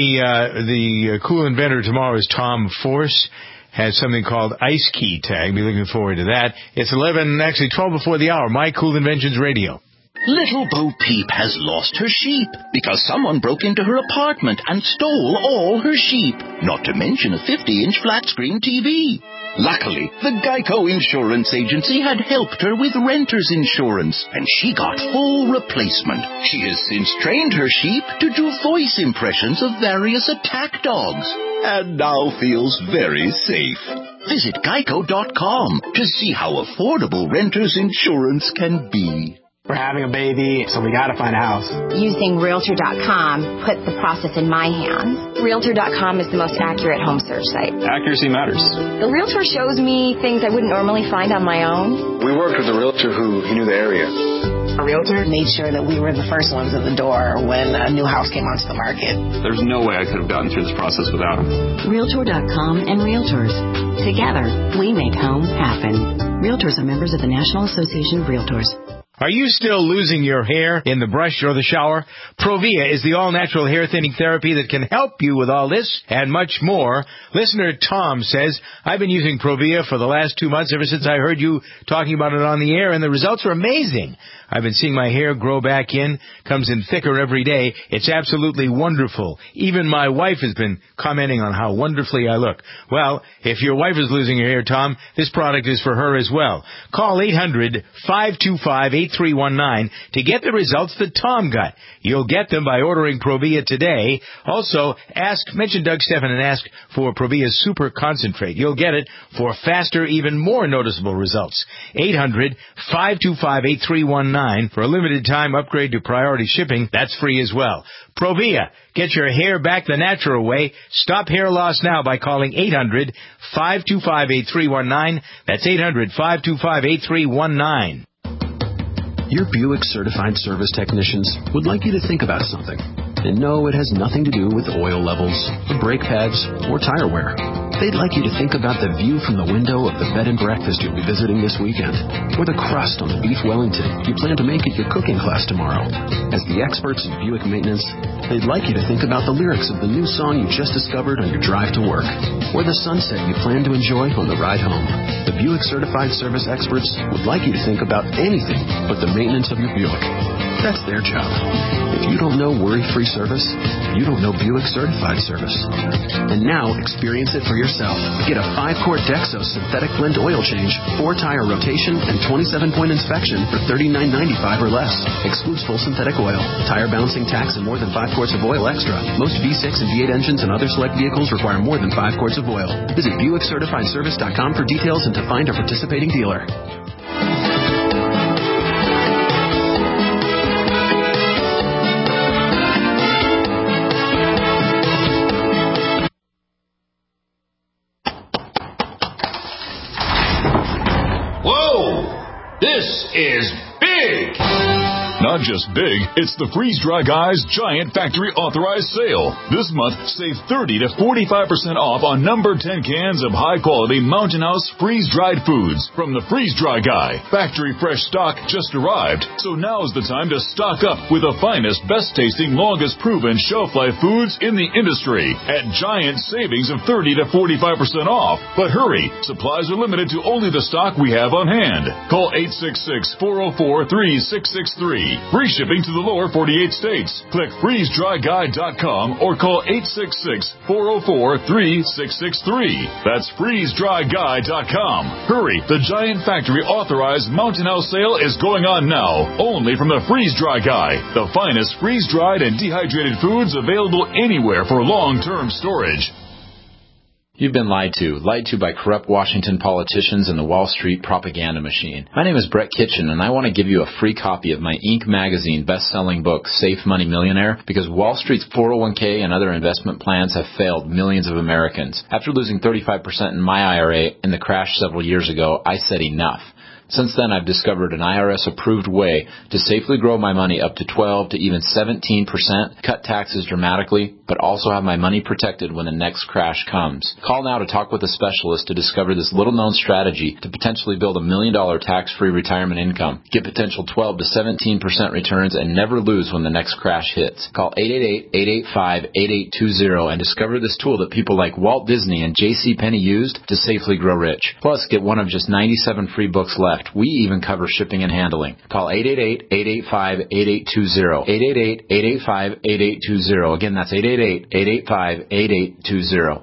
The cool inventor tomorrow is Tom Force. Has something called Ice Key Tag. Be looking forward to that. It's 12 before the hour. My Cool Inventions Radio. Little Bo Peep has lost her sheep because someone broke into her apartment and stole all her sheep, not to mention a 50-inch flat-screen TV. Luckily, the Geico Insurance Agency had helped her with renter's insurance, and she got full replacement. She has since trained her sheep to do voice impressions of various attack dogs, and now feels very safe. Visit Geico.com to see how affordable renter's insurance can be. We're having a baby, so we got to find a house. Using Realtor.com put the process in my hands. Realtor.com is the most accurate home search site. Accuracy matters. The Realtor shows me things I wouldn't normally find on my own. We worked with a Realtor who knew the area. A Realtor made sure that we were the first ones at the door when a new house came onto the market. There's no way I could have gotten through this process without him. Realtor.com and Realtors. Together, we make home happen. Realtors are members of the National Association of Realtors. Are you still losing your hair in the brush or the shower? Provia is the all-natural hair thinning therapy that can help you with all this and much more. Listener Tom says, I've been using Provia for the last 2 months ever since I heard you talking about it on the air, and the results are amazing. I've been seeing my hair grow back in, comes in thicker every day. It's absolutely wonderful. Even my wife has been commenting on how wonderfully I look. Well, if your wife is losing her hair, Tom, this product is for her as well. Call 800-525-8319 to get the results that Tom got. You'll get them by ordering Provia today. Also, mention Doug Stephan and ask for Provia Super Concentrate. You'll get it for faster, even more noticeable results. 800-525-8319. For a limited time, upgrade to priority shipping. That's free as well. Provia. Get your hair back the natural way. Stop hair loss now by calling 800-525-8319. That's 800-525-8319. Your Buick certified service technicians would like you to think about something. And no, it has nothing to do with oil levels, brake pads, or tire wear. They'd like you to think about the view from the window of the bed and breakfast you'll be visiting this weekend, or the crust on the beef Wellington you plan to make at your cooking class tomorrow. As the experts in Buick maintenance, they'd like you to think about the lyrics of the new song you just discovered on your drive to work, or the sunset you plan to enjoy on the ride home. The Buick Certified Service experts would like you to think about anything but the maintenance of your Buick. That's their job. If you don't know worry-free service, you don't know Buick Certified Service. And now, experience it for yourself. Get a 5-quart Dexo synthetic blend oil change, 4-tire rotation, and 27-point inspection for $39.95 or less. Excludes full synthetic oil, tire balancing tax, and more than 5 quarts of oil extra. Most V6 and V8 engines and other select vehicles require more than 5 quarts of oil. Visit BuickCertifiedService.com for details and to find a participating dealer. This is big! Not just big, it's the Freeze Dry Guy's Giant Factory Authorized Sale. This month, save 30 to 45% off on number 10 cans of high-quality Mountain House freeze-dried foods from the Freeze Dry Guy. Factory fresh stock just arrived, so now's the time to stock up with the finest, best-tasting, longest-proven shelf-life foods in the industry at giant savings of 30 to 45% off. But hurry, supplies are limited to only the stock we have on hand. Call 866-404-3663. Free shipping to the lower 48 states. Click freezedryguy.com or call 866-404-3663. That's freezedryguy.com. Hurry, the Giant Factory Authorized Mountain House sale is going on now, only from the Freeze Dry Guy, the finest freeze-dried and dehydrated foods available anywhere for long-term storage. You've been lied to by corrupt Washington politicians and the Wall Street propaganda machine. My name is Brett Kitchen, and I want to give you a free copy of my Inc. magazine best-selling book, Safe Money Millionaire, because Wall Street's 401k and other investment plans have failed millions of Americans. After losing 35% in my IRA in the crash several years ago, I said enough. Since then, I've discovered an IRS-approved way to safely grow my money up to 12 to even 17%, cut taxes dramatically, but also have my money protected when the next crash comes. Call now to talk with a specialist to discover this little-known strategy to potentially build $1 million tax-free retirement income. Get potential 12 to 17% returns and never lose when the next crash hits. Call 888-885-8820 and discover this tool that people like Walt Disney and J.C. Penney used to safely grow rich. Plus, get one of just 97 free books left. We even cover shipping and handling. Call 888-885-8820. 888-885-8820. Again, that's 888-885-8820.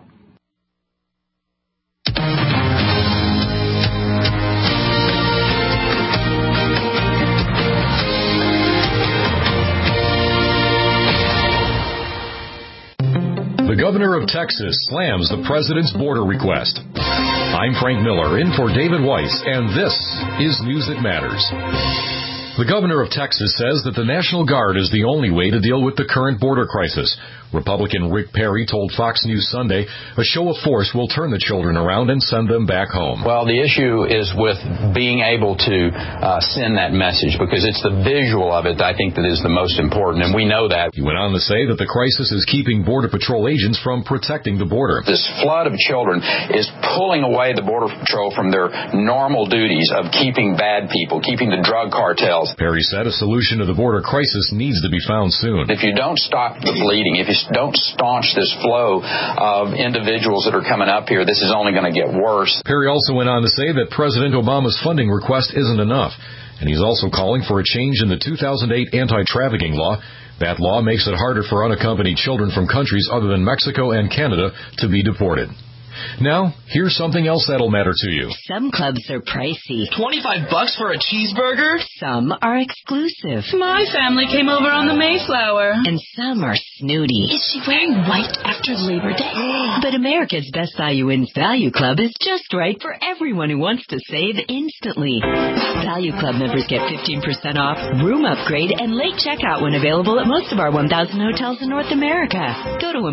The governor of Texas slams the president's border request. I'm Frank Miller, in for David Weiss, and this is News That Matters. The governor of Texas says that the National Guard is the only way to deal with the current border crisis. Republican Rick Perry told Fox News Sunday a show of force will turn the children around and send them back home. Well, the issue is with being able to send that message, because it's the visual of it, I think, that is the most important, and we know that. He went on to say that the crisis is keeping Border Patrol agents from protecting the border. This flood of children is pulling away the Border Patrol from their normal duties of keeping bad people, keeping the drug cartels. Perry said a solution to the border crisis needs to be found soon. If you don't stop the bleeding, if you don't staunch this flow of individuals that are coming up here, this is only going to get worse. Perry also went on to say that President Obama's funding request isn't enough, and he's also calling for a change in the 2008 anti-trafficking law. That law makes it harder for unaccompanied children from countries other than Mexico and Canada to be deported. Now, here's something else that'll matter to you. Some clubs are pricey. $25 for a cheeseburger? Some are exclusive. My family came over on the Mayflower. And some are snooty. Is she wearing white after Labor Day? But America's Best Value Inns Value Club is just right for everyone who wants to save instantly. Value Club members get 15% off, room upgrade, and late checkout when available at most of our 1,000 hotels in North America. Go to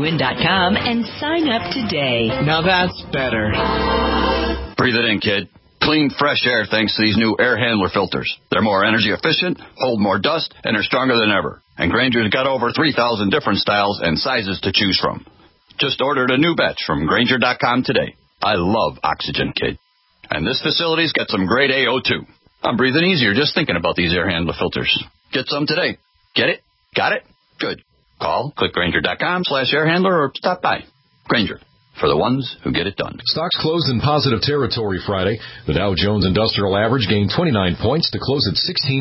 americasbestvalueinn.com and sign up today. Now that's better. Breathe it in, kid. Clean, fresh air thanks to these new air handler filters. They're more energy efficient, hold more dust, and are stronger than ever. And Grainger's got over 3,000 different styles and sizes to choose from. Just ordered a new batch from Grainger.com today. I love Oxygen, kid. And this facility's got some grade AO too. I'm breathing easier just thinking about these air handler filters. Get some today. Get it? Got it? Good. Call, click Grainger.com/airhandler or stop by. Grainger, for the ones who get it done. Stocks closed in positive territory Friday. The Dow Jones Industrial Average gained 29 points to close at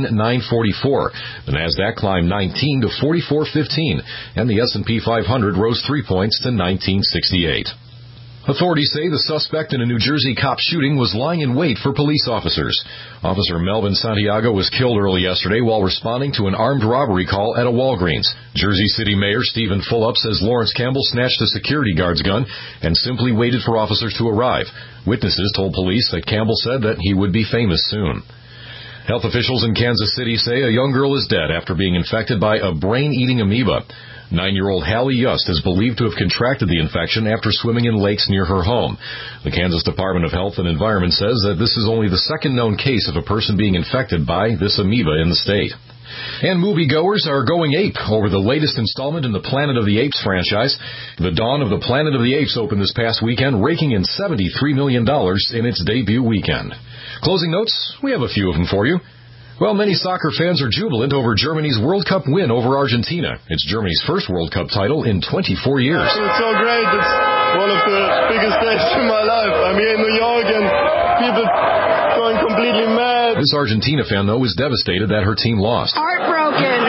16,944. The Nasdaq climbed 19 to 4415, and the S&P 500 rose 3 points to 1968. Authorities say the suspect in a New Jersey cop shooting was lying in wait for police officers. Officer Melvin Santiago was killed early yesterday while responding to an armed robbery call at a Walgreens. Jersey City Mayor Stephen Fulop says Lawrence Campbell snatched a security guard's gun and simply waited for officers to arrive. Witnesses told police that Campbell said that he would be famous soon. Health officials in Kansas City say a young girl is dead after being infected by a brain-eating amoeba. 9-year-old Hallie Yust is believed to have contracted the infection after swimming in lakes near her home. The Kansas Department of Health and Environment says that this is only the second known case of a person being infected by this amoeba in the state. And moviegoers are going ape over the latest installment in the Planet of the Apes franchise. The Dawn of the Planet of the Apes opened this past weekend, raking in $73 million in its debut weekend. Closing notes, we have a few of them for you. Well, many soccer fans are jubilant over Germany's World Cup win over Argentina. It's Germany's first World Cup title in 24 years. It's so great. It's one of the biggest days in my life. I'm here in New York and people going completely mad. This Argentina fan, though, is devastated that her team lost. Heartbroken.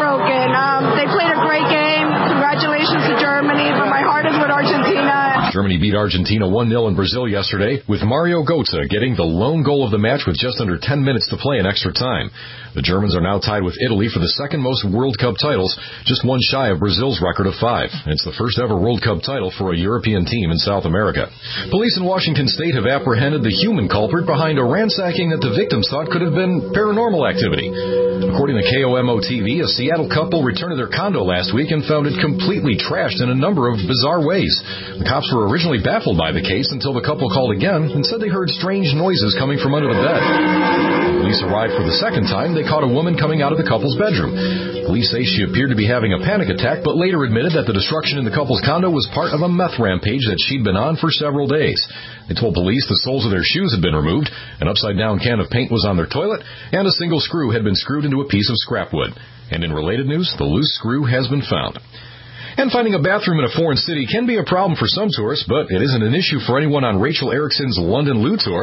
They played a great game. Congratulations to Germany, but my heart is with Argentina. Germany beat Argentina 1-0 in Brazil yesterday, with Mario Götze getting the lone goal of the match with just under 10 minutes to play in extra time. The Germans are now tied with Italy for the second most World Cup titles, just one shy of Brazil's record of 5. It's the first ever World Cup title for a European team in South America. Police in Washington State have apprehended the human culprit behind a ransacking that the victims thought could have been paranormal activity. According to KOMO-TV, a Seattle couple returned to their condo last week and found it completely trashed in a number of bizarre ways. The cops were originally baffled by the case until the couple called again and said they heard strange noises coming from under the bed. Police arrived for the second time. They caught a woman coming out of the couple's bedroom. Police say she appeared to be having a panic attack, but later admitted that the destruction in the couple's condo was part of a meth rampage that she'd been on for several days. They told police the soles of their shoes had been removed, an upside-down can of paint was on their toilet, and a single screw had been screwed into a piece of scrap wood. And in related news, the loose screw has been found. And finding a bathroom in a foreign city can be a problem for some tourists, but it isn't an issue for anyone on Rachel Erickson's London Loo tour.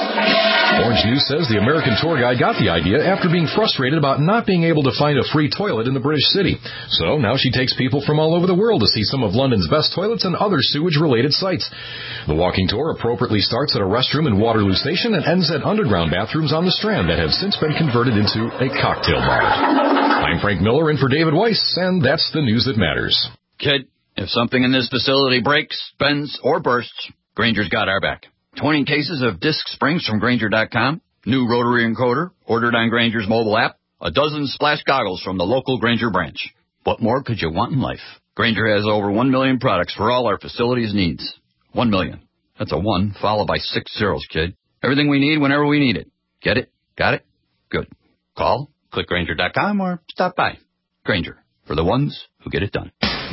Orange News says the American tour guide got the idea after being frustrated about not being able to find a free toilet in the British city. So now she takes people from all over the world to see some of London's best toilets and other sewage-related sites. The walking tour appropriately starts at a restroom in Waterloo Station and ends at underground bathrooms on the Strand that have since been converted into a cocktail bar. I'm Frank Miller in for David Weiss, and that's the news that matters. Kid, if something in this facility breaks, bends, or bursts, Grainger's got our back. 20 cases of disc springs from Grainger.com, new rotary encoder ordered on Grainger's mobile app, a dozen splash goggles from the local Grainger branch. What more could you want in life? Grainger has over 1 million products for all our facilities' needs. 1 million. That's a 1 followed by 6 zeros, kid. Everything we need whenever we need it. Get it? Got it? Good. Call, click Grainger.com, or stop by. Grainger, for the ones who get it done.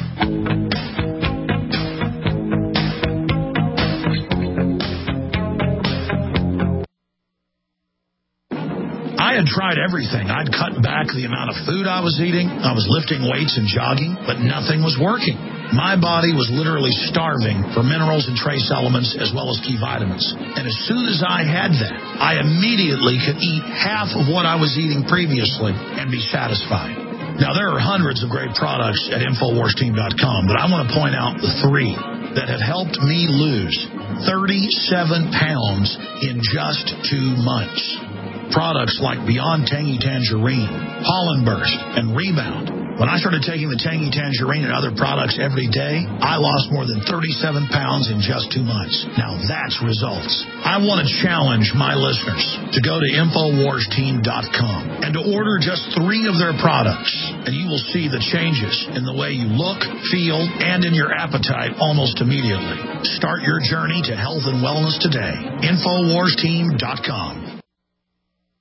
I had tried everything. I'd cut back the amount of food I was eating. I was lifting weights and jogging, but nothing was working. My body was literally starving for minerals and trace elements as well as key vitamins. And as soon as I had that, I immediately could eat half of what I was eating previously and be satisfied. Now, there are hundreds of great products at InfoWarsTeam.com, but I want to point out the 3 that have helped me lose 37 pounds in just 2 months. products like Beyond Tangy Tangerine, Pollen Burst, and Rebound. When I started taking the Tangy Tangerine and other products every day, I lost more than 37 pounds in just 2 months. Now that's results. I want to challenge my listeners to go to InfoWarsTeam.com and to order just 3 of their products, and you will see the changes in the way you look, feel, and in your appetite almost immediately. Start your journey to health and wellness today. InfoWarsTeam.com.